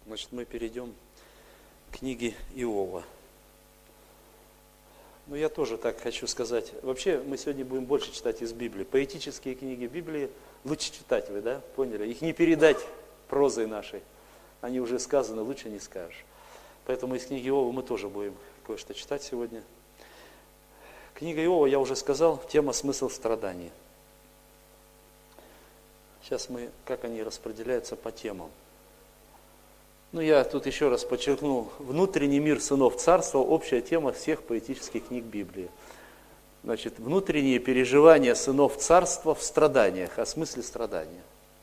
Значит, мы перейдем к книге Иова. Ну, я тоже так хочу сказать. Вообще, мы сегодня будем больше читать из Библии. Поэтические книги Библии лучше читать, вы, да, поняли? Их не передать прозой нашей. Они уже сказаны, лучше не скажешь. Поэтому из книги Иова мы тоже будем кое-что читать сегодня. Книга Иова, я уже сказал, тема «Смысл страданий». Сейчас мы, как они распределяются по темам. Ну, я тут еще раз подчеркнул, внутренний мир сынов царства, общая тема всех поэтических книг Библии. Значит, внутренние переживания сынов царства в страданиях, о смысле страдания.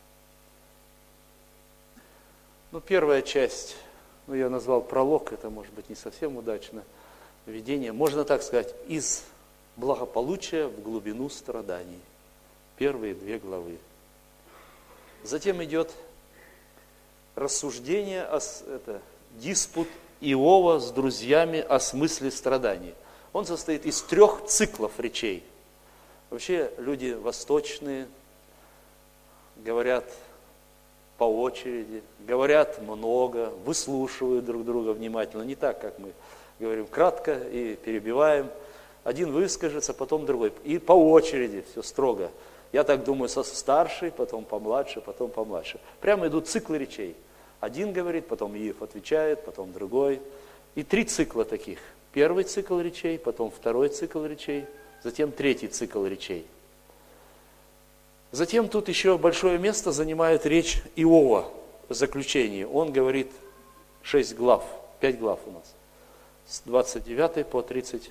Ну, первая часть, я назвал пролог, это может быть не совсем удачно, введение, можно так сказать, из благополучия в глубину страданий. Первые 2 главы. Затем идет рассуждение, диспут Иова с друзьями о смысле страданий. Он состоит из 3 циклов речей. Вообще люди восточные говорят по очереди, говорят много, выслушивают друг друга внимательно. Не так, как мы говорим, кратко и перебиваем. Один выскажется, потом другой. И по очереди, все строго. Я так думаю, старший, потом помладше, потом помладше. Прямо идут циклы речей. Один говорит, потом Иов отвечает, потом другой. И 3 цикла таких. Первый цикл речей, потом второй цикл речей, затем 3 цикл речей. Затем тут еще большое место занимает речь Иова в заключении. Он говорит 6 глав, 5 глав у нас. С 29 по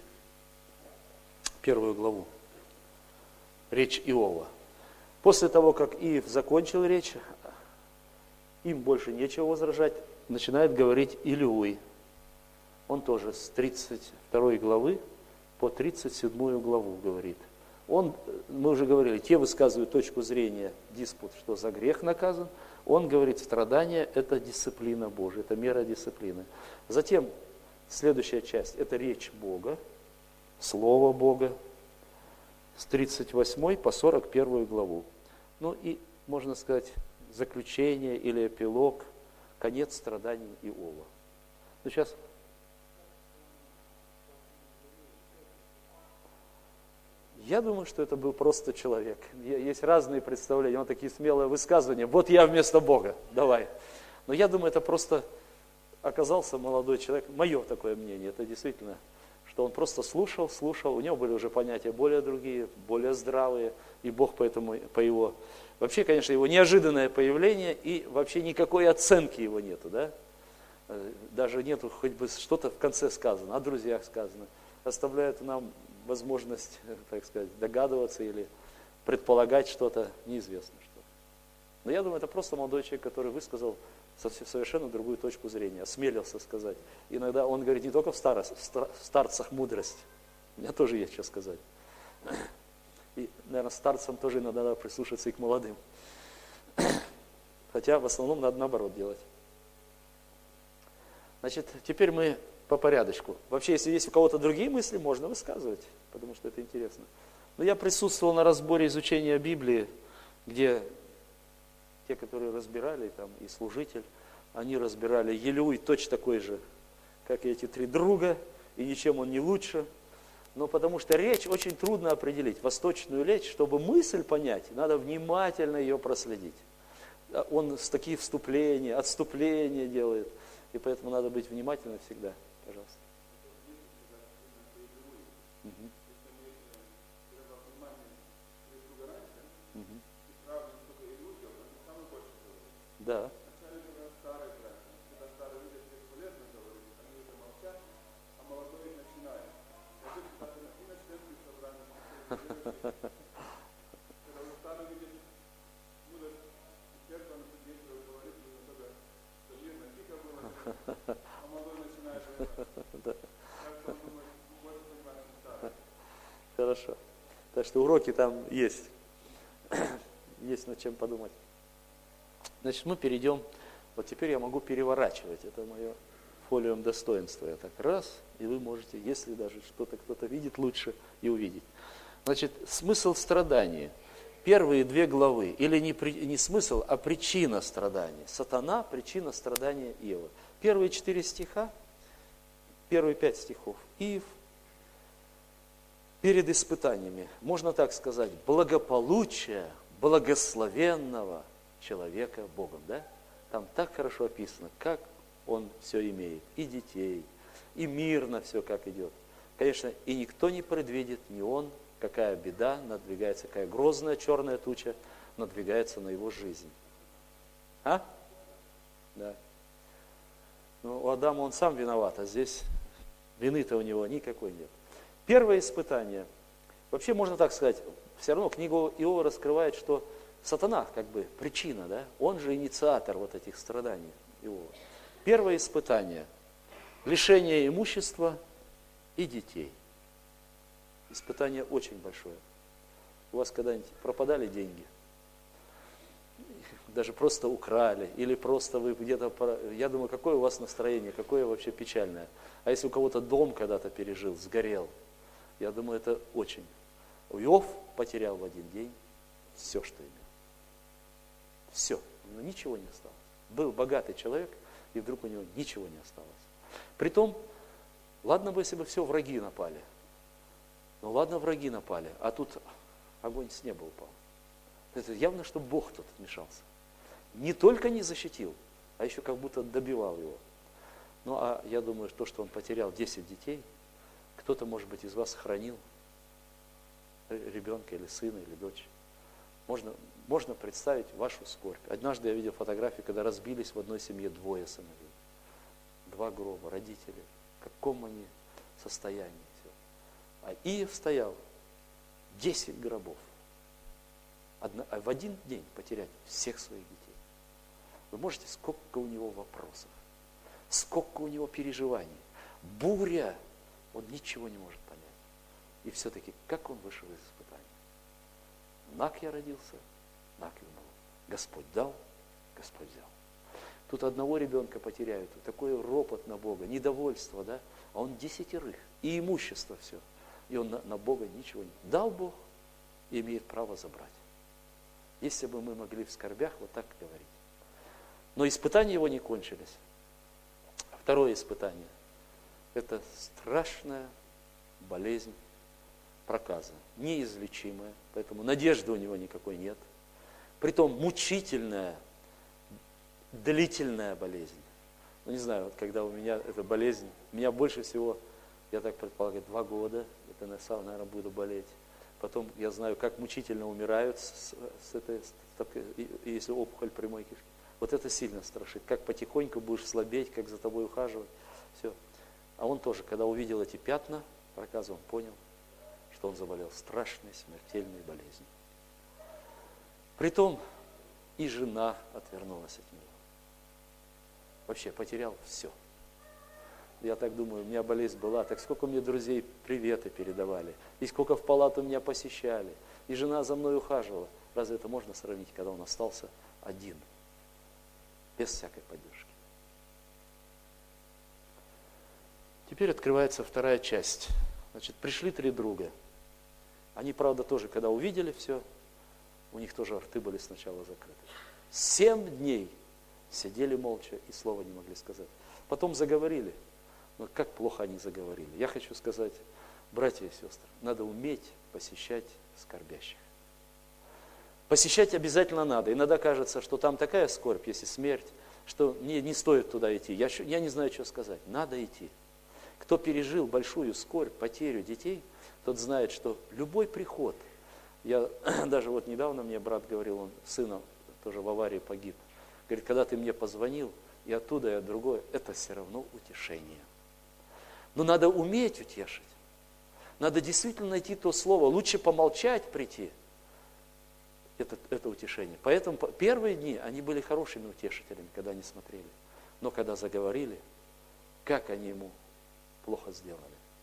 31 главу. Речь Иова. После того, как Иов закончил речь, им больше нечего возражать, начинает говорить Илиуй. Он тоже с 32 главы по 37 главу говорит. Мы уже говорили, те высказывают точку зрения, диспут, что за грех наказан. Он говорит, страдание – это дисциплина Божия, это мера дисциплины. Затем следующая часть – это речь Бога, Слово Бога, с 38 по 41 главу. Ну и, можно сказать, заключение или эпилог, конец страданий Иова. Ну сейчас. Я думаю, что это был просто человек. Есть разные представления, он такие смелые высказывания. Вот я вместо Бога, давай. Но я думаю, это просто оказался молодой человек. Мое такое мнение, это действительно, что он просто слушал, у него были уже понятия более другие, более здравые, и Бог поэтому по его... Вообще, конечно, его неожиданное появление, и вообще никакой оценки его нету, да? Даже нету, хоть бы что-то в конце сказано, о друзьях сказано. Оставляет нам возможность, так сказать, догадываться или предполагать что-то, неизвестно что. Но я думаю, это просто молодой человек, который высказал совершенно другую точку зрения, осмелился сказать. Иногда он говорит не только в старцах мудрость, у меня тоже есть что сказать. И, наверное, старцам тоже иногда надо прислушаться и к молодым. Хотя в основном надо наоборот делать. Значит, теперь мы по порядочку. Вообще, если есть у кого-то другие мысли, можно высказывать, потому что это интересно. Но я присутствовал на разборе изучения Библии, где те, которые разбирали, там и служитель, они разбирали Илиуй точно такой же, как и эти 3 друга, и ничем он не лучше. Но потому что речь очень трудно определить. Восточную речь, чтобы мысль понять, надо внимательно ее проследить. Он такие вступления, отступления делает. И поэтому надо быть внимательным всегда. Пожалуйста. Угу. Угу. Да. Хорошо. Так что уроки там есть. Есть над чем подумать. Значит, мы перейдем. Вот теперь я могу переворачивать. Это мое фолиум достоинства. Я так раз, и вы можете, если даже что-то кто-то видит, лучше и увидеть. Значит, смысл страдания. первые 2 главы, или не смысл, а причина страданий. Сатана – причина страдания Иова. Первые 4 стиха, первые 5 стихов. Иов перед испытаниями, можно так сказать, благополучие благословенного человека Богом. Да? Там так хорошо описано, как он все имеет, и детей, и мирно все как идет. Конечно, и никто не предвидит, ни он, какая беда надвигается, какая грозная черная туча надвигается на его жизнь. А? Да. Ну, у Адама он сам виноват, а здесь вины-то у него никакой нет. Первое испытание. Вообще, можно так сказать, все равно книга Иова раскрывает, что сатана, как бы, причина, да? Он же инициатор вот этих страданий Иова. Первое испытание. Лишение имущества и детей. Испытание очень большое. У вас когда-нибудь пропадали деньги? Даже просто украли, или просто вы где-то... Я думаю, какое у вас настроение, какое вообще печальное. А если у кого-то дом когда-то пережил, сгорел, я думаю, это очень. Иов потерял в один день все, что имел. Все, но ничего не осталось. Был богатый человек, и вдруг у него ничего не осталось. Притом, ладно бы, если бы все враги напали. Ну ладно, враги напали, а тут огонь с неба упал. Это явно, что Бог тут вмешался. Не только не защитил, а еще как будто добивал его. Ну а я думаю, то, что он потерял 10 детей, кто-то, может быть, из вас сохранил ребенка или сына, или дочь. Можно представить вашу скорбь. Однажды я видел фотографию, когда разбились в одной семье 2 сыновей. 2 гроба, родители. В каком они состоянии. А Иов стоял 10 гробов. В один день потерять всех своих детей. Вы можете, сколько у него вопросов, сколько у него переживаний. Буря, он ничего не может понять. И все-таки, как он вышел из испытания? Нак я родился, нак и умру. Господь дал, Господь взял. Тут одного ребенка потеряют, такой ропот на Бога, недовольство, да? А он 10, и имущество все. И он на Бога ничего не... Дал Бог и имеет право забрать. Если бы мы могли в скорбях вот так говорить. Но испытания его не кончились. Второе испытание. Это страшная болезнь проказа. Неизлечимая. Поэтому надежды у него никакой нет. Притом мучительная, длительная болезнь. Ну не знаю, вот когда у меня эта болезнь, меня больше всего, я так предполагаю, 2 года, это наверное, буду болеть. Потом я знаю, как мучительно умирают, если опухоль прямой кишки. Вот это сильно страшит. Как потихоньку будешь слабеть, как за тобой ухаживать. Все. А он тоже, когда увидел эти пятна проказа, он понял, что он заболел страшной смертельной болезнью. Притом и жена отвернулась от него. Вообще потерял все. Я так думаю, у меня болезнь была, так сколько мне друзей приветы передавали, и сколько в палату меня посещали, и жена за мной ухаживала. Разве это можно сравнить, когда он остался один, без всякой поддержки? Теперь открывается вторая часть. Значит, пришли 3 друга. Они, правда, тоже, когда увидели все, у них тоже рты были сначала закрыты. 7 дней сидели молча и слова не могли сказать. Потом заговорили. Но как плохо они заговорили. Я хочу сказать, братья и сестры, надо уметь посещать скорбящих. Посещать обязательно надо. Иногда кажется, что там такая скорбь, если смерть, что не стоит туда идти. Я не знаю, что сказать. Надо идти. Кто пережил большую скорбь, потерю детей, тот знает, что любой приход. Я даже вот недавно мне брат говорил, он сына тоже в аварии погиб. Говорит, когда ты мне позвонил, и оттуда, и от другой, это все равно утешение. Но надо уметь утешить. Надо действительно найти то слово. Лучше помолчать, прийти. Это утешение. Поэтому первые дни они были хорошими утешителями, когда они смотрели. Но когда заговорили, как они ему плохо сделали.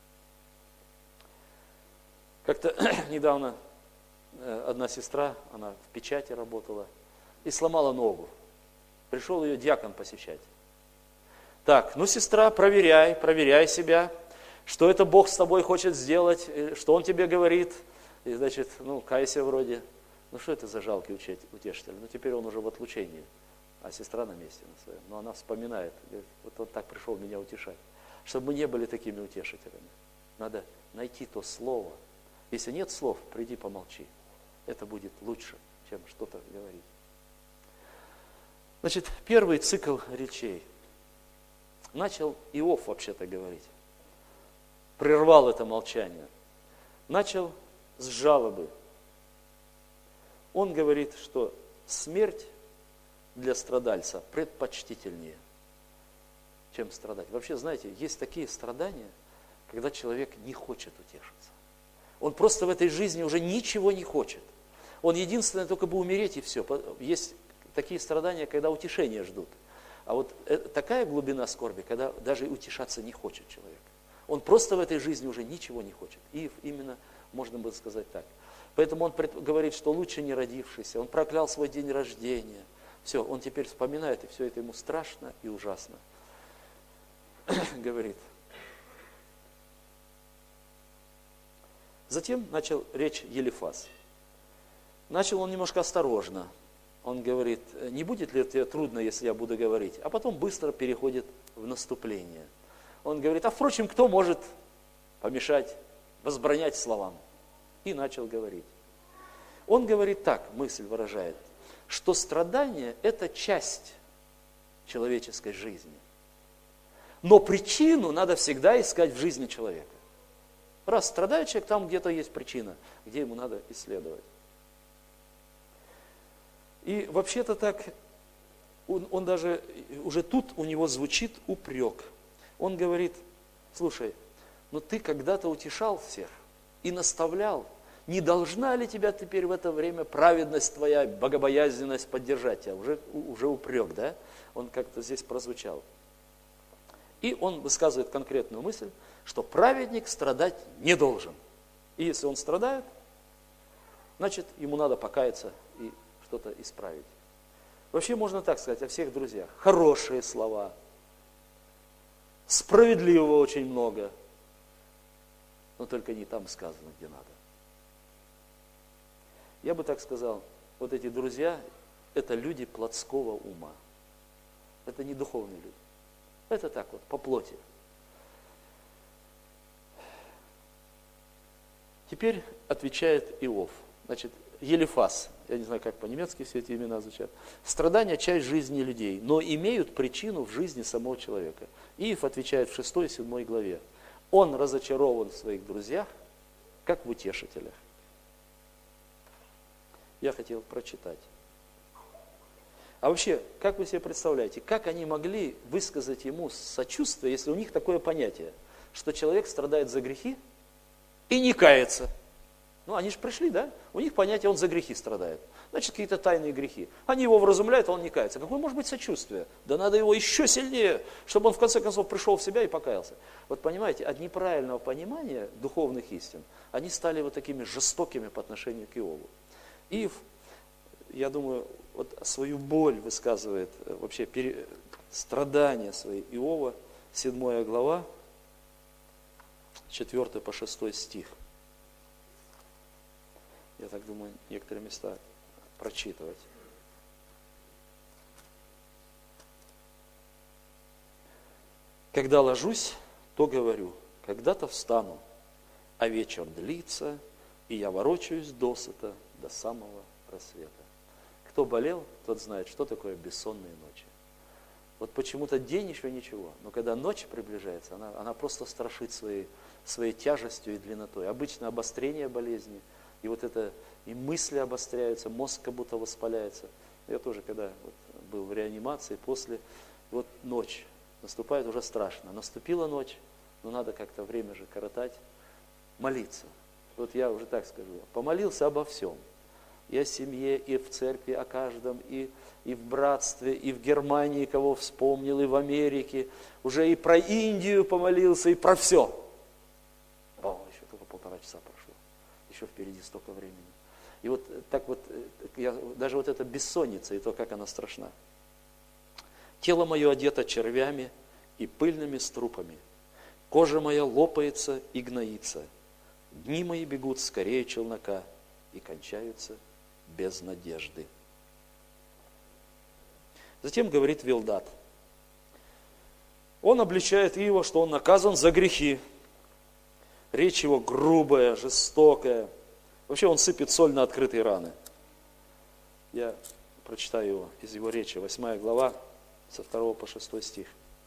Как-то недавно одна сестра, она в печати работала, и сломала ногу. Пришел ее диакон посещать. Так, ну, сестра, проверяй себя, что это Бог с тобой хочет сделать, что Он тебе говорит. И, значит, кайся вроде. Ну что это за жалкий утешитель? Ну теперь он уже в отлучении, а сестра на месте на своем. Но она вспоминает, говорит, вот он так пришел меня утешать. Чтобы мы не были такими утешителями. Надо найти то слово. Если нет слов, приди помолчи. Это будет лучше, чем что-то говорить. Значит, первый цикл речей. Начал Иов вообще-то говорить. Прервал это молчание. Начал с жалобы. Он говорит, что смерть для страдальца предпочтительнее, чем страдать. Вообще, знаете, есть такие страдания, когда человек не хочет утешиться. Он просто в этой жизни уже ничего не хочет. Он единственное только бы умереть и все. Есть такие страдания, когда утешения ждут. А вот такая глубина скорби, когда даже утешаться не хочет человек. Он просто в этой жизни уже ничего не хочет. И именно, можно было сказать так. Поэтому он говорит, что лучше не родившийся. Он проклял свой день рождения. Все, он теперь вспоминает, и все это ему страшно и ужасно. Говорит. Затем начал речь Елифаз. Начал он немножко осторожно. Он говорит, не будет ли тебе трудно, если я буду говорить? А потом быстро переходит в наступление. Он говорит, а впрочем, кто может помешать, возбранять словам? И начал говорить. Он говорит так, мысль выражает, что страдание – это часть человеческой жизни. Но причину надо всегда искать в жизни человека. Раз страдает человек, там где-то есть причина, где ему надо исследовать. И вообще-то так, он даже, уже тут у него звучит упрек. Он говорит, слушай, ну ты когда-то утешал всех и наставлял. Не должна ли тебя теперь в это время праведность твоя, богобоязненность поддержать тебя? Уже упрек, да? Он как-то здесь прозвучал. И он высказывает конкретную мысль, что праведник страдать не должен. И если он страдает, значит, ему надо покаяться и что-то исправить. Вообще можно так сказать о всех друзьях. Хорошие слова, справедливого очень много, но только не там сказано, где надо. Я бы так сказал, вот эти друзья, это люди плотского ума. Это не духовные люди. Это так вот, по плоти. Теперь отвечает Иов. Значит, Елифаз, я не знаю, как по-немецки все эти имена звучат. Страдания – часть жизни людей, но имеют причину в жизни самого человека. Иов отвечает в 6 и 7 главе. Он разочарован в своих друзьях, как в утешителях. Я хотел прочитать. А вообще, как вы себе представляете, как они могли высказать ему сочувствие, если у них такое понятие, что человек страдает за грехи и не кается? Ну, они же пришли, да? У них понятие, он за грехи страдает. Значит, какие-то тайные грехи. Они его вразумляют, а он не кается. Какое может быть сочувствие? Да надо его еще сильнее, чтобы он в конце концов пришел в себя и покаялся. Вот понимаете, от неправильного понимания духовных истин, они стали вот такими жестокими по отношению к Иову. Иов, я думаю, вот свою боль высказывает, вообще страдания свои Иова, 7 глава, 4 по 6 стих. Я так думаю, некоторые места прочитывать. Когда ложусь, то говорю, когда-то встану, а вечер длится, и я ворочаюсь досыта до самого рассвета. Кто болел, тот знает, что такое бессонные ночи. Вот почему-то день еще ничего, но когда ночь приближается, она просто страшит своей тяжестью и длиннотой. Обычно обострение болезни, и вот это, и мысли обостряются, мозг как будто воспаляется. Я тоже, когда вот был в реанимации, после, вот ночь наступает, уже страшно. Наступила ночь, но надо как-то время же коротать, молиться. Вот я уже так скажу, помолился обо всем. И о семье, и в церкви о каждом, и в братстве, и в Германии, кого вспомнил, и в Америке. Уже и про Индию помолился, и про все. О, еще только 1,5 часа прошло. Еще впереди столько времени. И вот так вот, даже вот эта бессонница, и то, как она страшна. Тело мое одето червями и пыльными струпами. Кожа моя лопается и гноится. Дни мои бегут скорее челнока и кончаются без надежды. Затем говорит Вилдат. Он обличает Иова, что он наказан за грехи. Речь его грубая, жестокая. Вообще он сыпет соль на открытые раны. Я прочитаю его из его речи, 8 глава, со 2 по 6 стих.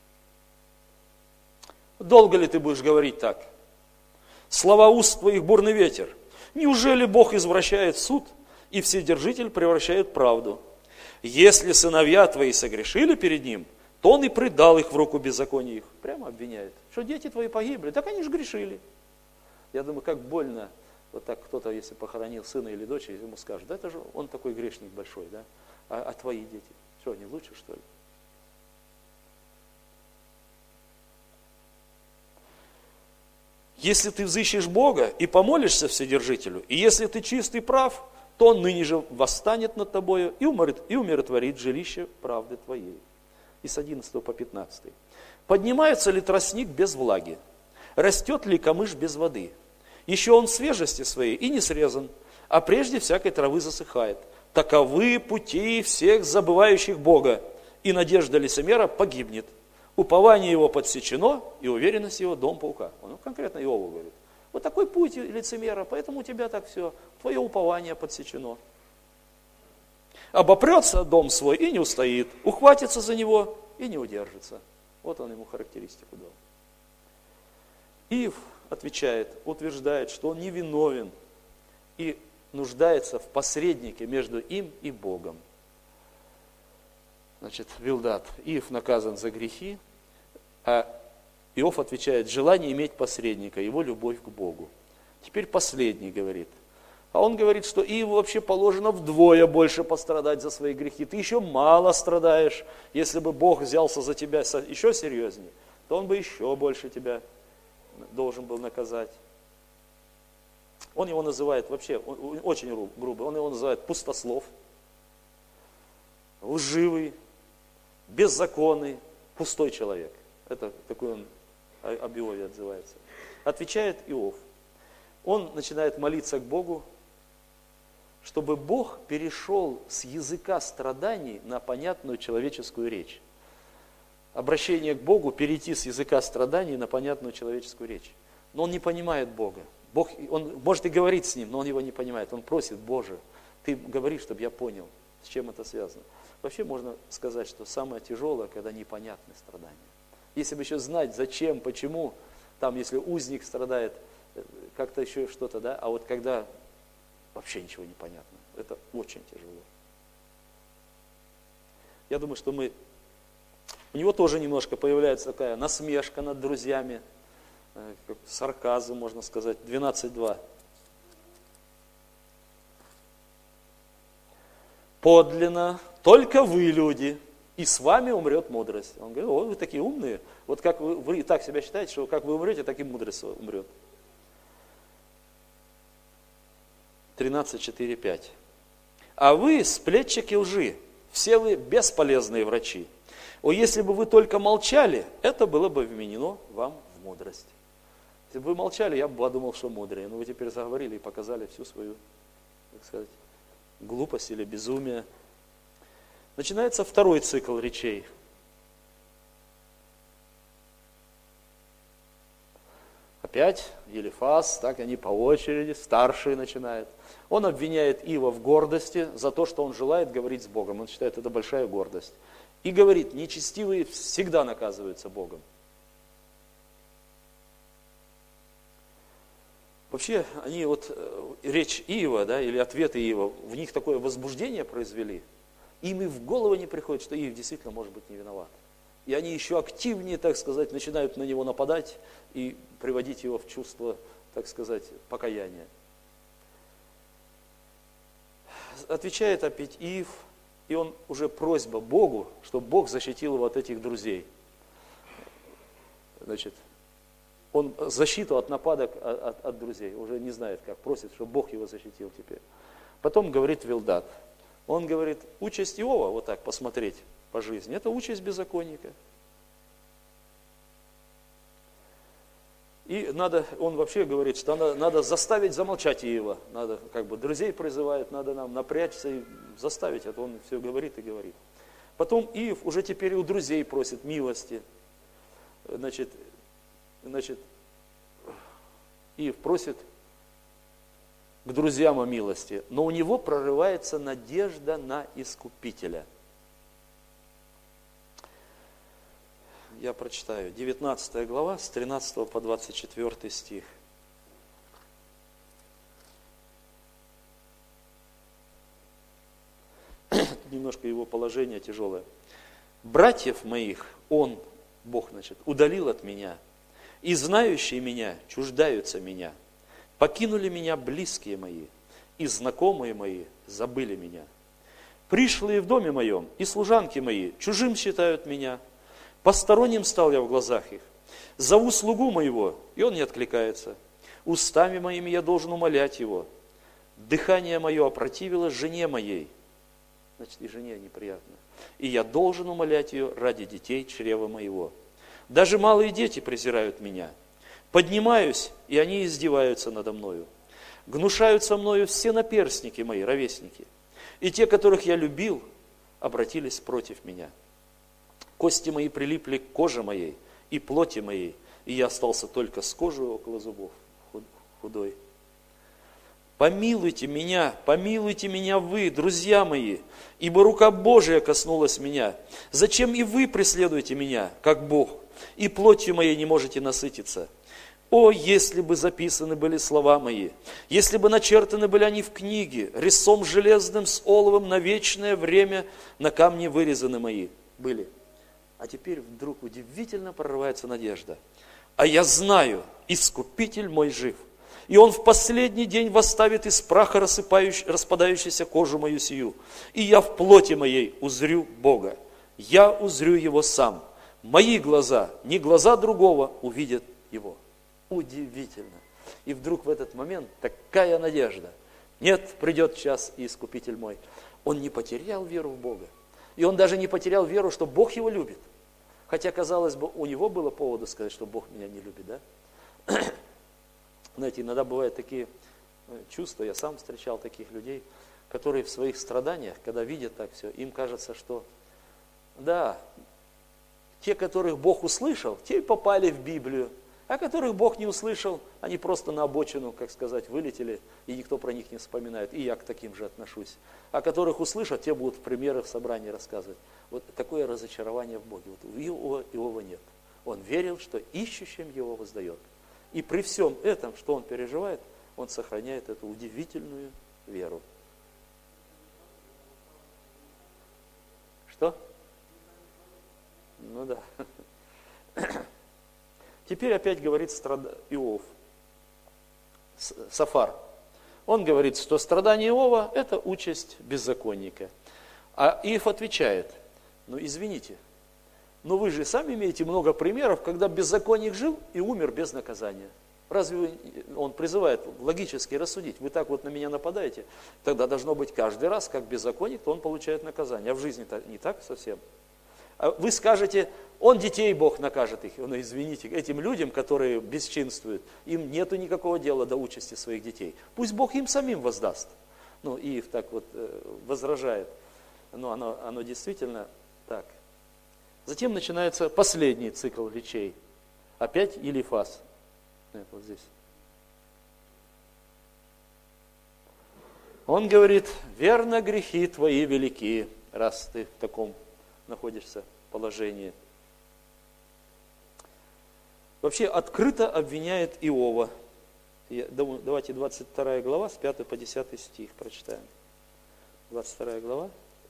Долго ли ты будешь говорить так? Слова уст твоих бурный ветер. Неужели Бог извращает суд, и Вседержитель превращает правду? Если сыновья твои согрешили перед Ним, то Он и предал их в руку беззакония их. Прямо обвиняет. Что дети твои погибли, так они же грешили. Я думаю, как больно, вот так кто-то, если похоронил сына или дочь, ему скажет, да это же он такой грешник большой, да? А твои дети, что, они лучше, что ли? Если ты взыщешь Бога и помолишься Вседержителю, и если ты чист и прав, то Он ныне же восстанет над тобою и умиротворит жилище правды твоей. И с 11 по 15. Поднимается ли тростник без влаги? Растет ли камыш без воды? Еще он в свежести своей и не срезан, а прежде всякой травы засыхает. Таковы пути всех забывающих Бога, и надежда лицемера погибнет. Упование его подсечено, и уверенность его дом паука. Он конкретно Иову говорит. Вот такой путь лицемера, поэтому у тебя так все, твое упование подсечено. Обопрется дом свой и не устоит, ухватится за него и не удержится. Вот он ему характеристику дал. Иов отвечает, утверждает, что он невиновен и нуждается в посреднике между им и Богом. Значит, Вилдат, Иов наказан за грехи, а Иов отвечает, желание иметь посредника, его любовь к Богу. Теперь последний говорит. А он говорит, что Иову вообще положено вдвое больше пострадать за свои грехи. Ты еще мало страдаешь. Если бы Бог взялся за тебя еще серьезнее, то Он бы еще больше тебя должен был наказать. Он его называет вообще, очень грубо, он его называет пустослов, лживый, беззаконный, пустой человек. Это такой он об Иове отзывается. Отвечает Иов. Он начинает молиться к Богу, чтобы Бог перешел с языка страданий на понятную человеческую речь. Обращение к Богу перейти с языка страданий на понятную человеческую речь. Но он не понимает Бога. Бог, он может и говорить с ним, но он его не понимает. Он просит, Боже, ты говори, чтобы я понял, с чем это связано. Вообще можно сказать, что самое тяжелое, когда непонятны страдания. Если бы еще знать, зачем, почему, там, если узник страдает, как-то еще что-то, да, а вот когда вообще ничего не понятно, это очень тяжело. Я думаю, что у него тоже немножко появляется такая насмешка над друзьями, сарказм, можно сказать, 12:2. Подлинно, только вы, люди, и с вами умрет мудрость. Он говорит, о, вы такие умные, вот как вы и так себя считаете, что как вы умрете, так и мудрость умрет. 13:4-5. А вы сплетчики лжи, все вы бесполезные врачи. О, если бы вы только молчали, это было бы вменено вам в мудрость. Если бы вы молчали, я бы подумал, что мудрее. Но вы теперь заговорили и показали всю свою, так сказать, глупость или безумие. Начинается второй цикл речей. Опять Елифаз, так они по очереди, старший начинает. Он обвиняет Иова в гордости за то, что он желает говорить с Богом. Он считает, это большая гордость. И говорит, нечестивые всегда наказываются Богом. Вообще, они вот, речь Иова, да, или ответы Иова, в них такое возбуждение произвели. Им и в голову не приходит, что Иов действительно может быть не виноват. И они еще активнее, так сказать, начинают на него нападать и приводить его в чувство, так сказать, покаяния. Отвечает опять Иов, и он уже просьба Богу, чтобы Бог защитил его от этих друзей. Значит, он защиту от нападок от друзей, уже не знает как, просит, чтобы Бог его защитил теперь. Потом говорит Вилдат, он говорит, участь Иова, вот так посмотреть по жизни, это участь беззаконника. И он вообще говорит, что надо заставить замолчать Иова. Надо, друзей призывает, надо нам напрячься и заставить. Это он все говорит и говорит. Потом Иов уже теперь у друзей просит милости. Значит, Иов просит к друзьям о милости, но у него прорывается надежда на Искупителя. Я прочитаю, 19 глава, с 13 по 24 стих. Немножко его положение тяжелое. «Братьев моих он, Бог, удалил от меня, и знающие меня чуждаются меня. Покинули меня близкие мои, и знакомые мои забыли меня. Пришлые в доме моем и служанки мои чужим считают меня. Посторонним стал я в глазах их. Зову слугу моего, и он не откликается. Устами моими я должен умолять его. Дыхание мое опротивилось жене моей». Значит, и жене неприятно. «И я должен умолять ее ради детей чрева моего. Даже малые дети презирают меня. Поднимаюсь, и они издеваются надо мною. Гнушаются мною все наперстники мои, ровесники. И те, которых я любил, обратились против меня. Кости мои прилипли к коже моей и плоти моей, и я остался только с кожей около зубов, худой. Помилуйте меня вы, друзья мои, ибо рука Божия коснулась меня. Зачем и вы преследуете меня, как Бог, и плотью моей не можете насытиться? О, если бы записаны были слова мои, если бы начертаны были они в книге, резцом железным с оловом на вечное время на камне вырезаны мои были». А теперь вдруг удивительно прорывается надежда. «А я знаю, Искупитель мой жив, и Он в последний день восставит из праха распадающуюся кожу мою сию, и я в плоти моей узрю Бога. Я узрю Его сам. Мои глаза, не глаза другого, увидят Его». Удивительно. И вдруг в этот момент такая надежда. Нет, придет час, и Искупитель мой. Он не потерял веру в Бога. И он даже не потерял веру, что Бог его любит. Хотя, казалось бы, у него было повода сказать, что Бог меня не любит, да? Знаете, иногда бывают такие чувства, я сам встречал таких людей, которые в своих страданиях, когда видят так все, им кажется, что да, те, которых Бог услышал, те и попали в Библию, а которых Бог не услышал, они просто на обочину, как сказать, вылетели, и никто про них не вспоминает. И я к таким же отношусь. А которых услышат, те будут примеры в собрании рассказывать. Вот такое разочарование в Боге. Вот у Иова нет. Он верил, что ищущим его воздает. И при всем этом, что он переживает, он сохраняет эту удивительную веру. Что? Ну да. Теперь опять говорит Иов, Софар. Он говорит, что страдание Иова – это участь беззаконника. А Иов отвечает, ну извините, но вы же сами имеете много примеров, когда беззаконник жил и умер без наказания. Разве он призывает логически рассудить, вы так вот на меня нападаете, тогда должно быть каждый раз, как беззаконник, то он получает наказание. А в жизни-то не так совсем. А вы скажете, он детей Бог накажет их. Ну, извините, этим людям, которые бесчинствуют, им нету никакого дела до участи своих детей. Пусть Бог им самим воздаст. Ну, Иов так вот возражает. Но оно действительно так. Затем начинается последний цикл речей. Опять Елифаз. Нет, вот здесь. Он говорит, верно, грехи твои велики, раз ты в таком находишься положении. Вообще открыто обвиняет Иова. Давайте 22 глава, с 5 по 10 стих прочитаем. 22 глава,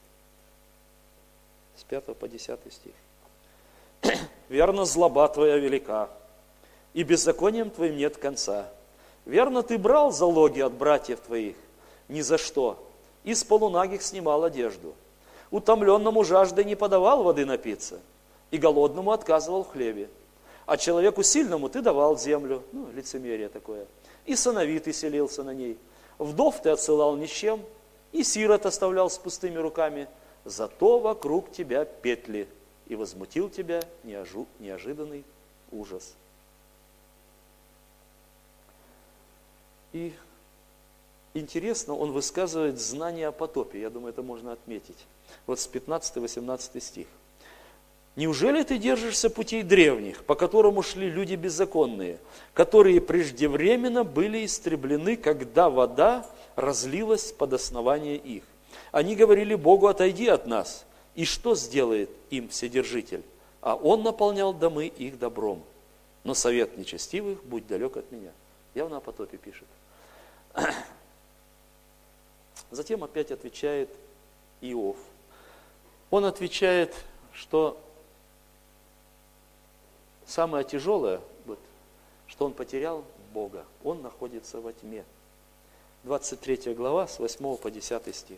с 5 по 10 стих. «Верно, злоба твоя велика, и беззаконием твоим нет конца. Верно, ты брал залоги от братьев твоих, ни за что, и с полунагих снимал одежду. Утомленному жаждой не подавал воды напиться, и голодному отказывал в хлебе. А человеку сильному ты давал землю, ну, лицемерие такое, и сыновитый селился на ней. Вдов ты отсылал ни с чем, и сирот оставлял с пустыми руками. Зато вокруг тебя петли, и возмутил тебя неожиданный ужас». И интересно, он высказывает знание о потопе. Я думаю, это можно отметить. Вот с 15-18 стих. «Неужели ты держишься путей древних, по которым шли люди беззаконные, которые преждевременно были истреблены, когда вода разлилась под основание их? Они говорили Богу: отойди от нас. И что сделает им Вседержитель? А он наполнял домы их добром. Но совет нечестивых будь далек от меня». Явно о потопе пишет. Затем опять отвечает Иов. Он отвечает, что самое тяжелое, что он потерял Бога. Он находится во тьме. 23 глава, с 8 по 10 стих.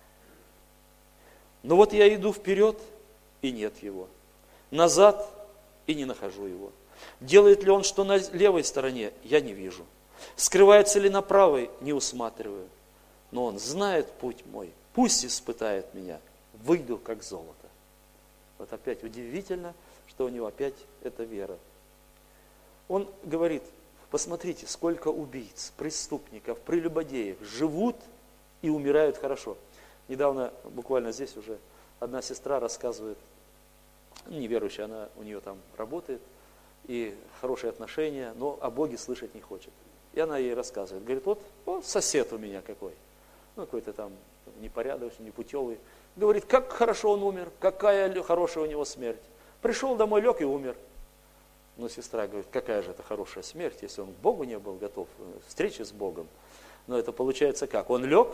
«Но вот я иду вперед, и нет его. Назад, и не нахожу его. Делает ли он что на левой стороне, я не вижу. Скрывается ли на правой, не усматриваю. Но он знает путь мой, пусть испытает меня, выйду как золото». Вот опять удивительно, что у него опять эта вера. Он говорит: посмотрите, сколько убийц, преступников, прелюбодеев живут и умирают хорошо. Недавно, буквально здесь уже, одна сестра рассказывает, неверующая, у нее там работает, и хорошие отношения, но о Боге слышать не хочет. И она ей рассказывает, говорит: вот сосед у меня какой, какой-то там непорядочный, непутевый. Говорит, как хорошо он умер, какая хорошая у него смерть. Пришел домой, лег и умер. Но сестра говорит: какая же это хорошая смерть, если он к Богу не был готов, к встрече с Богом. Но это получается как? Он лег,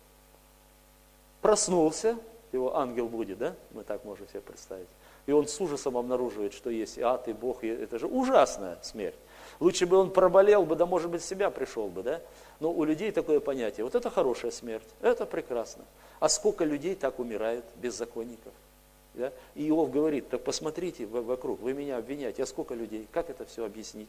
проснулся, его ангел будет, да? Мы так можем себе представить. И он с ужасом обнаруживает, что есть и ад, и Бог. И это же ужасная смерть. Лучше бы он проболел бы, да может быть в себя пришел бы, да? Но у людей такое понятие: вот это хорошая смерть, это прекрасно. А сколько людей так умирают, беззаконников? Да? И Иов говорит: так посмотрите вокруг, вы меня обвиняете, а сколько людей, как это все объяснить?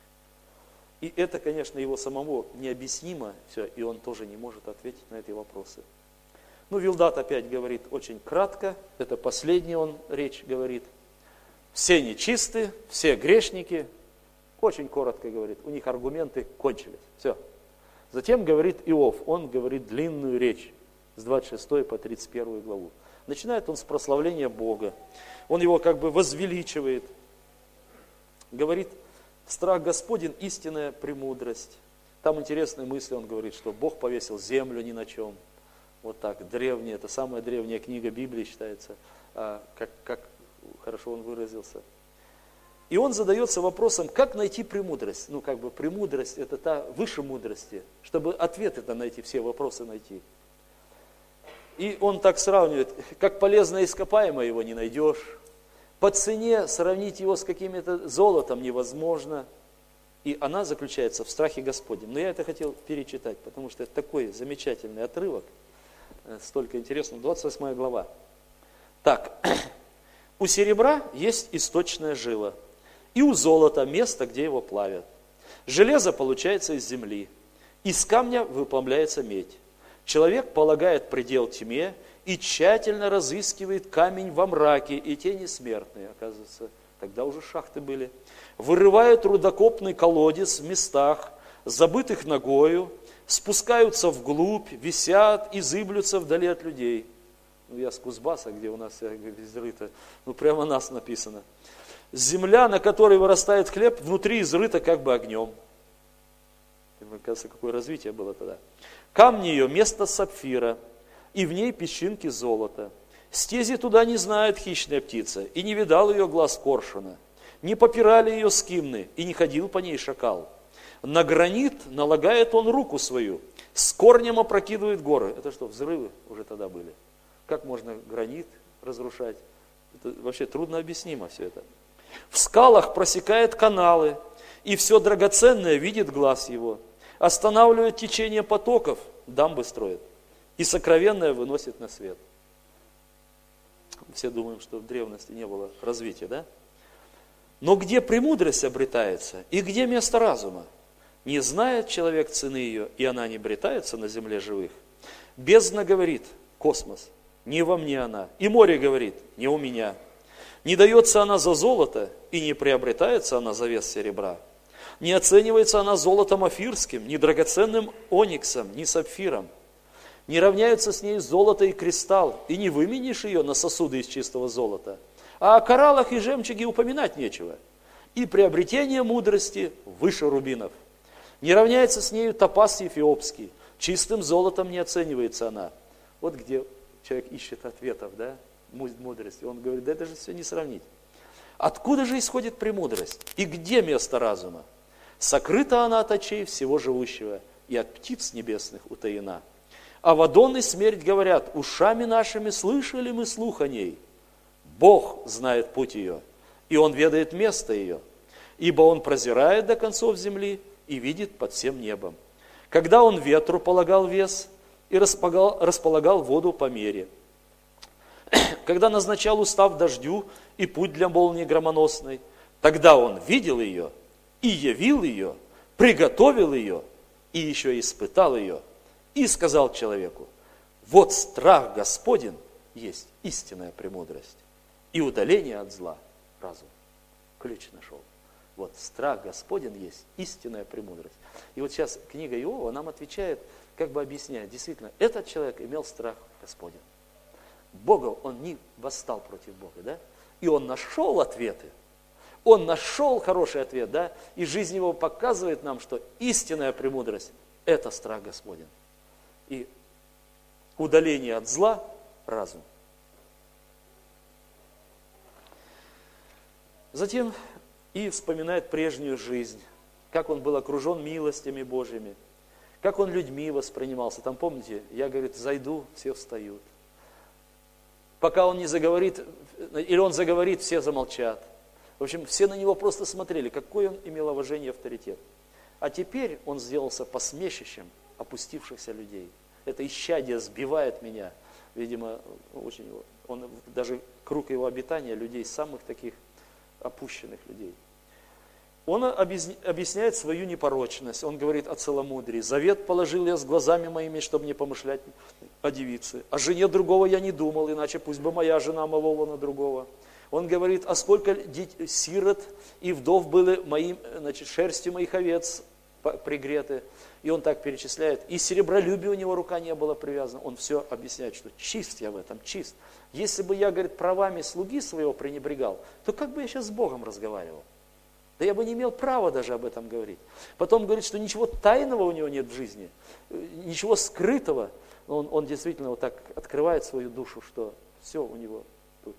И это, конечно, его самому необъяснимо все, и он тоже не может ответить на эти вопросы. Вилдат опять говорит очень кратко, это последний он речь говорит: все нечисты, все грешники, очень коротко говорит, у них аргументы кончились, все. Затем говорит Иов, он говорит длинную речь с 26 по 31 главу. Начинает он с прославления Бога, он его как бы возвеличивает, говорит: страх Господень, истинная премудрость. Там интересные мысли, он говорит, что Бог повесил землю ни на чем. Вот так, древняя, это самая древняя книга Библии считается, как хорошо он выразился. И он задается вопросом, как найти премудрость. Премудрость это та выше мудрости, чтобы ответы-то найти, все вопросы найти. И он так сравнивает, как полезное ископаемое его не найдешь, по цене сравнить его с каким-то золотом невозможно. И она заключается в страхе Господнем. Но я это хотел перечитать, потому что это такой замечательный отрывок, столько интересного. 28 глава. Так, у серебра есть источная жила, и у золота место, где его плавят. Железо получается из земли, из камня выплавляется медь. Человек полагает предел тьме и тщательно разыскивает камень во мраке, и тени смертные, оказывается, тогда уже шахты были. Вырывают рудокопный колодец в местах, забытых ногою, спускаются вглубь, висят и зыблются вдали от людей. Я с Кузбасса, где у нас изрыто, прямо нас написано. Земля, на которой вырастает хлеб, внутри изрыта как бы огнем. Мне кажется, какое развитие было тогда. Камни ее место сапфира, и в ней песчинки золота. Стези туда не знает хищная птица, и не видал ее глаз коршуна. Не попирали ее скимны, и не ходил по ней шакал. На гранит налагает он руку свою, с корнем опрокидывает горы. Это что, взрывы уже тогда были? Как можно гранит разрушать? Это вообще трудно объяснимо все это. В скалах просекает каналы, и все драгоценное видит глаз его. Останавливает течение потоков, дамбы строит, и сокровенное выносит на свет. Все думаем, что в древности не было развития, да? Но где премудрость обретается, и где место разума? Не знает человек цены ее, и она не обретается на земле живых. Бездна говорит, космос, не во мне она, и море говорит, не у меня. Не дается она за золото, и не приобретается она за вес серебра. Не оценивается она золотом офирским, ни драгоценным ониксом, ни сапфиром. Не равняются с ней золото и кристалл, и не выменишь ее на сосуды из чистого золота. А о кораллах и жемчуге упоминать нечего. И приобретение мудрости выше рубинов. Не равняется с нею топаз эфиопский, чистым золотом не оценивается она. Вот где человек ищет ответов, да, мудрости. Он говорит, да это же все не сравнить. Откуда же исходит премудрость? И где место разума? Сокрыта она от очей всего живущего, и от птиц небесных утаена. Авадон и смерть говорят, ушами нашими слышали мы слух о ней. Бог знает путь ее, и Он ведает место ее, ибо Он прозирает до концов земли и видит под всем небом. Когда Он ветру полагал вес и располагал воду по мере. Когда назначал устав дождю и путь для молнии громоносной, тогда Он видел ее и явил ее, приготовил ее и еще испытал ее, и сказал человеку, вот страх Господень есть истинная премудрость, и удаление от зла разум. Ключ нашел. Вот страх Господень есть истинная премудрость. И вот сейчас книга Иова нам отвечает, как бы объясняет, действительно, этот человек имел страх Господень. Бога, он не восстал против Бога, да? И он нашел ответы. Он нашел хороший ответ, да? И жизнь его показывает нам, что истинная премудрость – это страх Господень. И удаление от зла – разум. Затем и вспоминает прежнюю жизнь, как он был окружен милостями Божьими, как он людьми воспринимался. Там, помните, я, говорит, зайду, все встают. Пока он не заговорит, или он заговорит, все замолчат. В общем, все на него просто смотрели, какой он имел уважение и авторитет. А теперь он сделался посмешищем опустившихся людей. Это исчадие сбивает меня. Видимо, очень, он, даже круг его обитания людей, самых таких опущенных людей. Он объясняет свою непорочность. Он говорит о целомудрии. Завет положил я с глазами моими, чтобы не помышлять о девице. О жене другого я не думал, иначе пусть бы моя жена молола на другого. Он говорит, а сколько сирот и вдов были моим, значит, шерстью моих овец пригреты. И он так перечисляет. И серебролюбию у него рука не была привязана. Он все объясняет, что чист я в этом, чист. Если бы я, говорит, правами слуги своего пренебрегал, то как бы я сейчас с Богом разговаривал? Да я бы не имел права даже об этом говорить. Потом говорит, что ничего тайного у него нет в жизни, ничего скрытого. Он действительно вот так открывает свою душу, что все у него тут.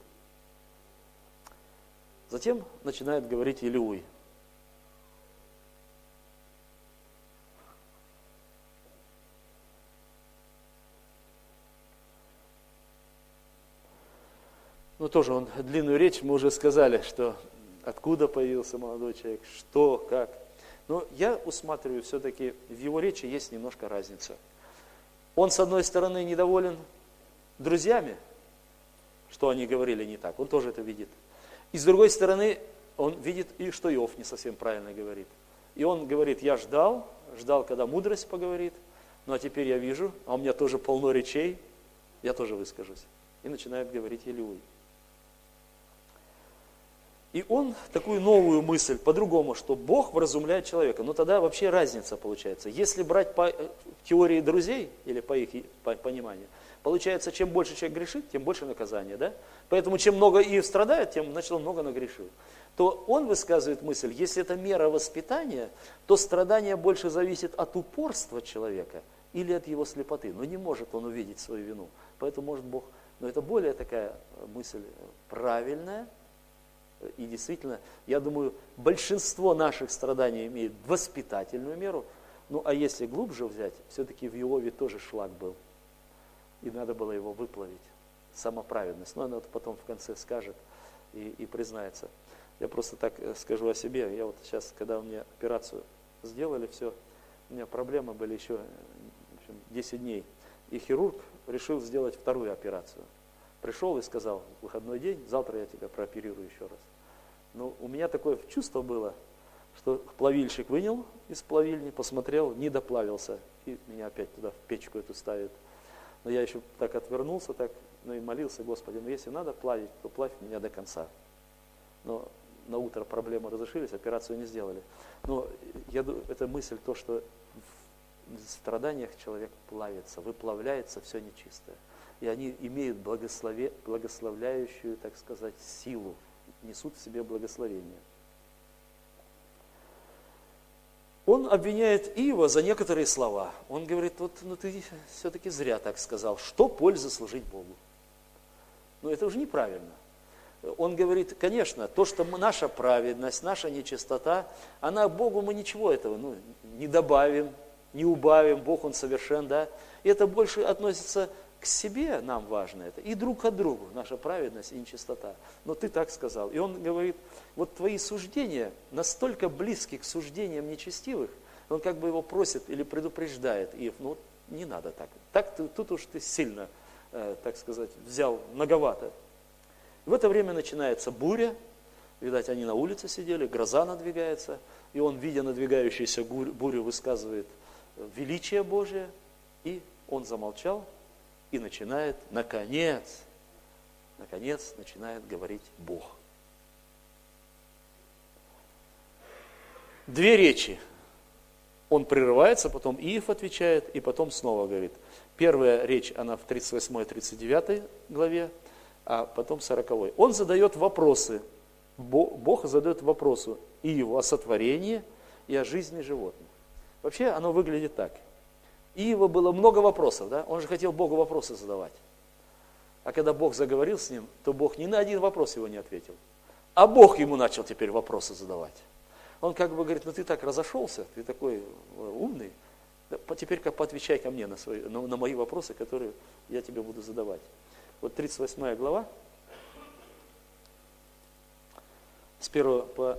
Затем начинает говорить Илиуй. Ну, тоже он длинную речь, мы уже сказали, что откуда появился молодой человек, что, как. Но я усматриваю, все-таки в его речи есть немножко разница. Он, с одной стороны, недоволен друзьями, что они говорили не так, он тоже это видит. И с другой стороны, он видит и что Иов не совсем правильно говорит. И он говорит, я ждал, когда мудрость поговорит, ну а теперь я вижу, а у меня тоже полно речей, я тоже выскажусь. И начинает говорить Илиуй. И он такую новую мысль, по-другому, что Бог вразумляет человека. Но тогда вообще разница получается. Если брать по теории друзей, или по их пониманию, получается, чем больше человек грешит, тем больше наказания. Да? Поэтому чем много и страдает, тем, значит, он много нагрешил. То он высказывает мысль, если это мера воспитания, то страдание больше зависит от упорства человека или от его слепоты. Но не может он увидеть свою вину. Поэтому может Бог... Но это более такая мысль правильная. И действительно, я думаю, большинство наших страданий имеет воспитательную меру. Ну, а если глубже взять, все-таки в Иове тоже шлак был. И надо было его выплавить. Самоправедность. Но она вот потом в конце скажет и признается. Я просто так скажу о себе. Я вот сейчас, когда у меня операцию сделали, все, у меня проблемы были еще 10 дней. И хирург решил сделать вторую операцию. Пришел и сказал, выходной день, завтра я тебя прооперирую еще раз. Но у меня такое чувство было, что плавильщик вынял из плавильни, посмотрел, не доплавился. И меня опять туда в печку эту ставит. Но я еще так отвернулся, так, ну и молился, Господи, ну если надо плавить, то плавь меня до конца. Но на утро проблемы разрешились, операцию не сделали. Но эта мысль, то, что в страданиях человек плавится, выплавляется все нечистое. И они имеют благословляющую, так сказать, силу, несут в себе благословение. Он обвиняет Иова за некоторые слова. Он говорит, ты все-таки зря так сказал. Что пользы служить Богу? Это уже неправильно. Он говорит, конечно, то, что наша праведность, наша нечистота, Богу мы ничего этого не добавим, не убавим, Бог Он совершен, да. И это больше относится к себе, нам важно это, и друг от другу, наша праведность и нечистота. Но ты так сказал. И он говорит, твои суждения настолько близки к суждениям нечестивых, он как бы его просит или предупреждает, Иов, не надо так. Тут уж ты сильно, так сказать, взял многовато. В это время начинается буря, видать, они на улице сидели, гроза надвигается, и он, видя надвигающуюся бурю, высказывает величие Божие, и он замолчал, и начинает, наконец, начинает говорить Бог. Две речи. Он прерывается, потом Иов отвечает, и потом снова говорит. Первая речь, она в 38-39 главе, а потом 40. Он задает вопросы. Бог задает вопросы Иову о сотворении и о жизни животных. Вообще оно выглядит так. Иова было много вопросов, да? Он же хотел Богу вопросы задавать. А когда Бог заговорил с ним, то Бог ни на один вопрос его не ответил. А Бог ему начал теперь вопросы задавать. Он как бы говорит, ты так разошелся, ты такой умный, теперь-ка поотвечай ко мне на мои вопросы, которые я тебе буду задавать. 38 глава, с 1 по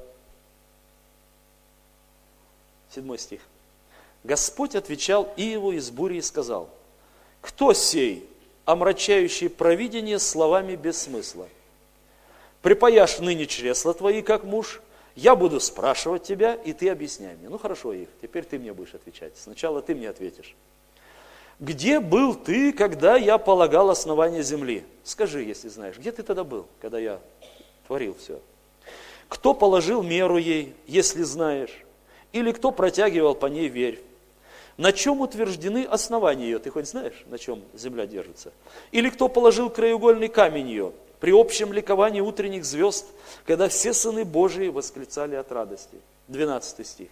7 стих. Господь отвечал Иову из бури и сказал, кто сей, омрачающий провидение словами без смысла? Припаяшь ныне чресла твои, как муж, я буду спрашивать тебя, и ты объясняй мне. Хорошо, Иов, теперь ты мне будешь отвечать. Сначала ты мне ответишь. Где был ты, когда я полагал основание земли? Скажи, если знаешь, где ты тогда был, когда я творил все? Кто положил меру ей, если знаешь? Или кто протягивал по ней верфь? На чем утверждены основания ее? Ты хоть знаешь, на чем земля держится? Или кто положил краеугольный камень ее? При общем ликовании утренних звезд, когда все сыны Божии восклицали от радости. 12 стих.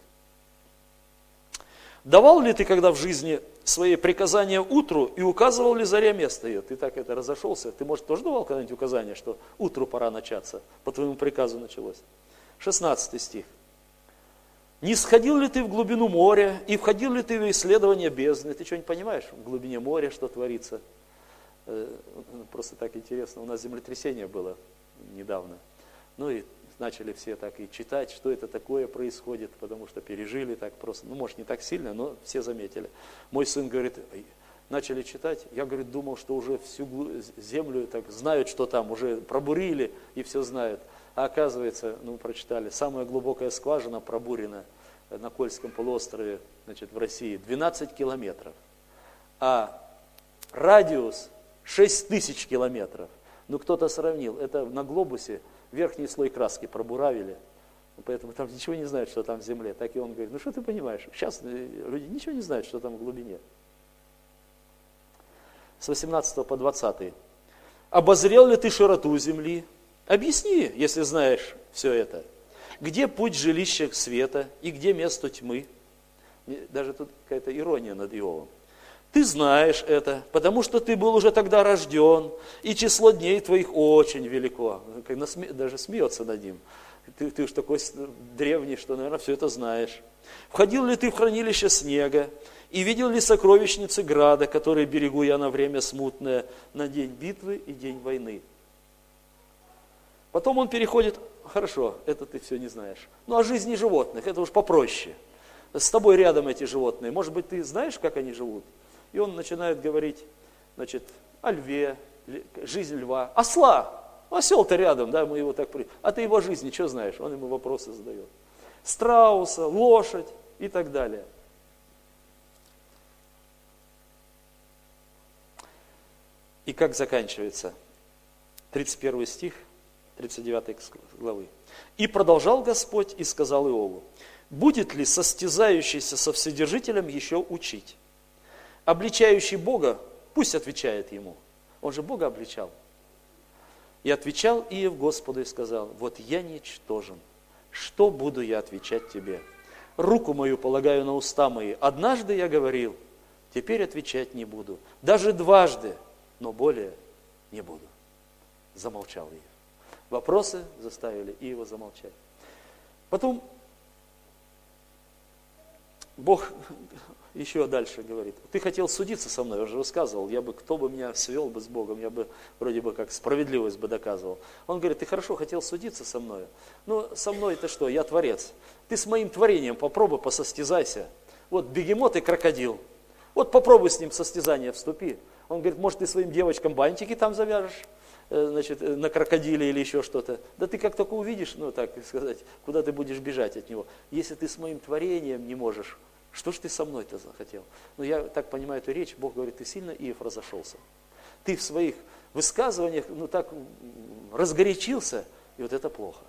Давал ли ты когда в жизни свои приказания утру и указывал ли заря место ее? Ты так разошелся. Ты, может, тоже давал когда-нибудь указания, что утру пора начаться? По твоему приказу началось. 16 стих. Не сходил ли ты в глубину моря и входил ли ты в исследование бездны? Ты что-нибудь понимаешь в глубине моря, что творится? Просто так интересно. У нас землетрясение было недавно. И начали все так и читать, что это такое происходит, потому что пережили так просто. Может, не так сильно, но все заметили. Мой сын говорит, начали читать. Я, говорит, думал, что уже всю землю так знают, что там, уже пробурили и все знают. А оказывается, прочитали, самая глубокая скважина пробурена на Кольском полуострове, в России, 12 километров. А радиус 6000 километров. Кто-то сравнил, это на глобусе верхний слой краски пробуравили, поэтому там ничего не знают, что там в земле. Так и он говорит, что ты понимаешь, сейчас люди ничего не знают, что там в глубине. С 18 по 20. Обозрел ли ты широту земли? Объясни, если знаешь все это. Где путь жилища света и где место тьмы? Даже тут какая-то ирония над Иовом. Ты знаешь это, потому что ты был уже тогда рожден, и число дней твоих очень велико. Даже смеется над ним. Ты уж такой древний, что, наверное, все это знаешь. Входил ли ты в хранилище снега, и видел ли сокровищницы града, которые берегу я на время смутное, на день битвы и день войны? Потом он переходит, хорошо, это ты все не знаешь. О жизни животных, это уж попроще. С тобой рядом эти животные, может быть, ты знаешь, как они живут? И он начинает говорить, о льве, жизнь льва, осла. Осел-то рядом, да, мы его так... А ты его жизни что знаешь? Он ему вопросы задает. Страуса, лошадь и так далее. И как заканчивается? 31 стих, 39 главы. «И продолжал Господь и сказал Иову, будет ли состязающийся со Вседержителем еще учить? Обличающий Бога, пусть отвечает ему». Он же Бога обличал. «И отвечал Иов Господу и сказал, вот я ничтожен, что буду я отвечать тебе? Руку мою полагаю на уста мои. Однажды я говорил, теперь отвечать не буду. Даже дважды, но более не буду». Замолчал Иов. Вопросы заставили Иова замолчать. Потом Бог еще дальше говорит, ты хотел судиться со мной, я уже рассказывал, кто бы меня свел бы с Богом, я бы вроде бы как справедливость бы доказывал. Он говорит, ты хорошо хотел судиться со мной, но со мной-то что, я творец. Ты с моим творением попробуй посостязайся. Вот бегемот и крокодил, вот попробуй с ним в состязание вступи. Он говорит, может ты своим девочкам бантики там завяжешь, на крокодиле или еще что-то. Да ты как только увидишь, так сказать, куда ты будешь бежать от него. Если ты с моим творением не можешь, что ж ты со мной-то захотел? Я так понимаю эту речь, Бог говорит, ты сильно, Иов, разошелся. Ты в своих высказываниях, так разгорячился, и вот это плохо.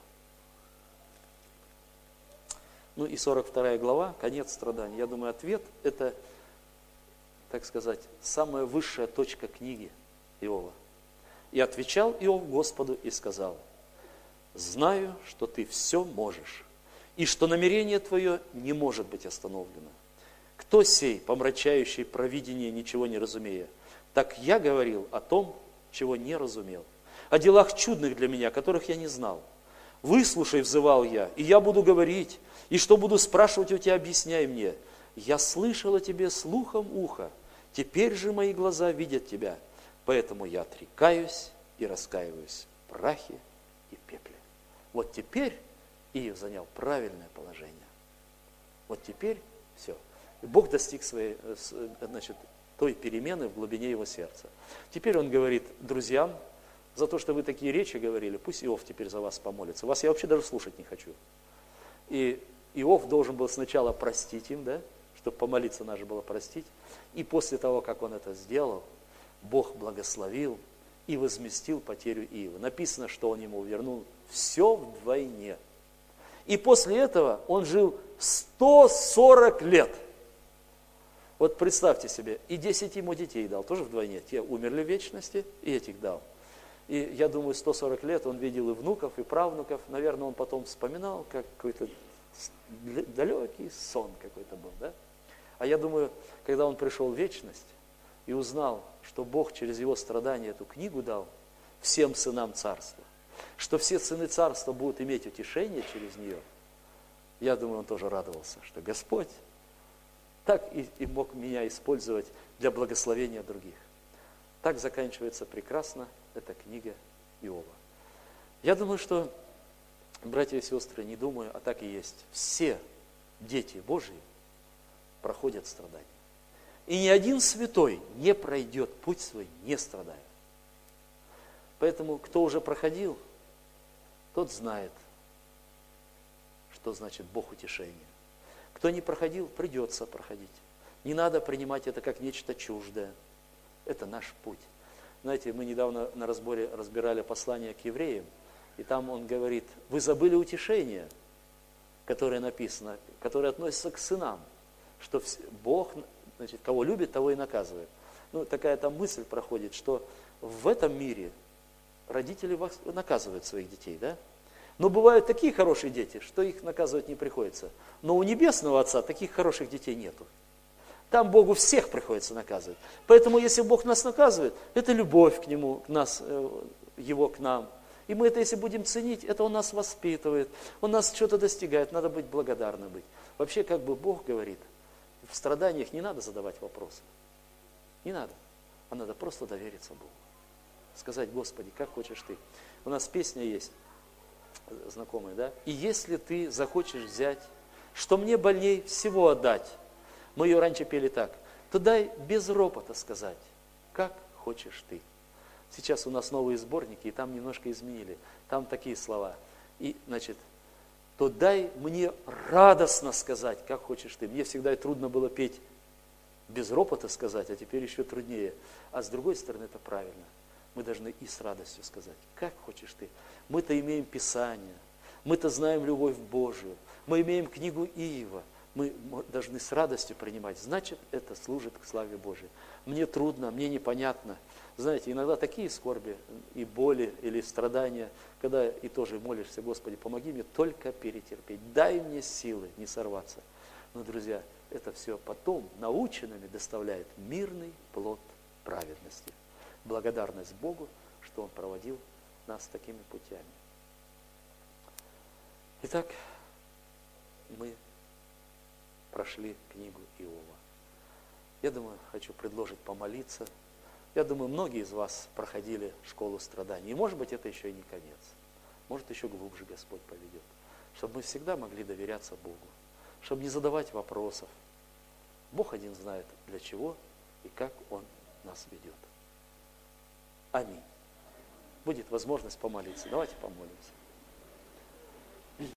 И 42 глава, конец страданий. Я думаю, ответ это, так сказать, самая высшая точка книги Иова. «И отвечал Иов Господу и сказал, знаю, что ты все можешь, и что намерение твое не может быть остановлено. Кто сей, помрачающий провидение, ничего не разумея? Так я говорил о том, чего не разумел, о делах чудных для меня, которых я не знал. Выслушай, взывал я, и я буду говорить, и что буду спрашивать у тебя, объясняй мне. Я слышал о тебе слухом уха, теперь же мои глаза видят тебя, поэтому я отрекаюсь и раскаиваюсь в прахе и пепле». Вот теперь Иов занял правильное положение. Вот теперь все. И Бог достиг своей, той перемены в глубине его сердца. Теперь он говорит друзьям, за то, что вы такие речи говорили, пусть Иов теперь за вас помолится. Вас я вообще даже слушать не хочу. И Иов должен был сначала простить им, чтобы помолиться надо было простить. И после того, как он это сделал, Бог благословил и возместил потерю Иова. Написано, что он ему вернул все вдвойне. И после этого он жил 140 лет. Вот представьте себе, и 10 ему детей дал, тоже вдвойне. Те умерли в вечности, и этих дал. И я думаю, 140 лет он видел и внуков, и правнуков. Наверное, он потом вспоминал, как какой-то далекий сон какой-то был. А я думаю, когда он пришел в вечность и узнал, что Бог через его страдания эту книгу дал всем сынам царства, что все сыны царства будут иметь утешение через нее, я думаю, он тоже радовался, что Господь так и мог меня использовать для благословения других. Так заканчивается прекрасно эта книга Иова. Я думаю, что, братья и сестры, не думаю, а так и есть. Все дети Божьи проходят страдания. И ни один святой не пройдет путь свой, не страдая. Поэтому, кто уже проходил, тот знает, что значит Бог утешения. Кто не проходил, придется проходить. Не надо принимать это как нечто чуждое. Это наш путь. Знаете, мы недавно на разборе разбирали послание к евреям, и там он говорит, вы забыли утешение, которое написано, которое относится к сынам, что Бог, кого любит, того и наказывает. Такая там мысль проходит, что в этом мире родители наказывают своих детей, Но бывают такие хорошие дети, что их наказывать не приходится. Но у Небесного Отца таких хороших детей нету. Там Богу всех приходится наказывать. Поэтому, если Бог нас наказывает, это любовь к Нему, Его к нам. И мы это, если будем ценить, это Он нас воспитывает, Он нас что-то достигает, надо быть благодарным быть. Вообще, как бы Бог говорит, в страданиях не надо задавать вопросы. Не надо. А надо просто довериться Богу. Сказать, Господи, как хочешь Ты. У нас песня есть, знакомая, И если Ты захочешь взять, что мне больней всего отдать, мы ее раньше пели так, то дай без ропота сказать, как хочешь Ты. Сейчас у нас новые сборники, и там немножко изменили. Там такие слова. И, то дай мне радостно сказать, как хочешь Ты. Мне всегда трудно было петь без ропота сказать, а теперь еще труднее. А с другой стороны, это правильно. мы должны и с радостью сказать, как хочешь ты. Мы-то имеем Писание, мы-то знаем любовь Божию, мы имеем книгу Иова, мы должны с радостью принимать. Значит, это служит к славе Божией. Мне трудно, мне непонятно. Знаете, иногда такие скорби и боли или страдания, когда и тоже молишься, Господи, помоги мне только перетерпеть. Дай мне силы не сорваться. Но, друзья, это все потом наученными доставляет мирный плод праведности. Благодарность Богу, что Он проводил нас такими путями. Итак, мы прошли книгу Иова. Я думаю, хочу предложить помолиться. Я думаю, многие из вас проходили школу страданий. И может быть, это еще и не конец. Может, еще глубже Господь поведет. Чтобы мы всегда могли доверяться Богу. Чтобы не задавать вопросов. Бог один знает, для чего и как Он нас ведет. Аминь. Будет возможность помолиться. Давайте помолимся.